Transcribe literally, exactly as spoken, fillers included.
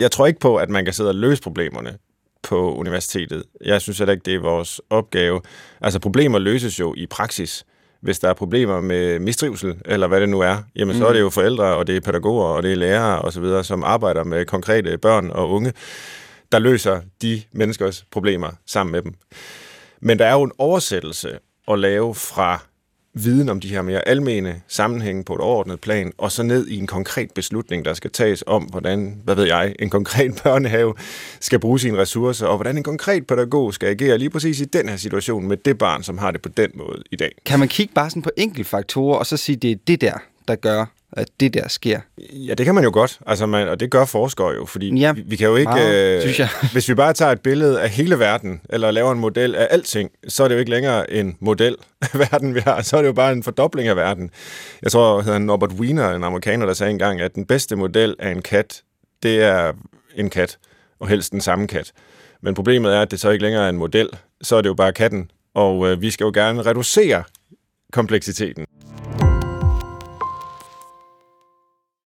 Jeg tror ikke på, at man kan sidde og løse problemerne på universitetet. Jeg synes heller ikke, det er vores opgave. Altså, problemer løses jo i praksis. Hvis der er problemer med mistrivsel, eller hvad det nu er, jamen så er det jo forældre, og det er pædagoger, og det er lærere osv., som arbejder med konkrete børn og unge, der løser de menneskers problemer sammen med dem. Men der er jo en oversættelse at lave fra viden om de her mere almene sammenhænge på et overordnet plan, og så ned i en konkret beslutning, der skal tages om, hvordan, hvad ved jeg, en konkret børnehave skal bruge sine ressourcer, og hvordan en konkret pædagog skal agere lige præcis i den her situation med det barn, som har det på den måde i dag. Kan man kigge bare sådan på enkeltfaktorer, og så sige, det er det der, der gør, at det der sker? Ja, det kan man jo godt, altså man, og det gør forskere jo, fordi ja, vi, vi kan jo ikke, meget, øh, synes jeg. Hvis vi bare tager et billede af hele verden, eller laver en model af alting, så er det jo ikke længere en model af verden, vi har, så er det jo bare en fordobling af verden. Jeg tror, hedder Norbert Wiener, en amerikaner, der sagde engang, at den bedste model af en kat, det er en kat, og helst den samme kat. Men problemet er, at det så ikke længere er en model, så er det jo bare katten, og øh, vi skal jo gerne reducere kompleksiteten.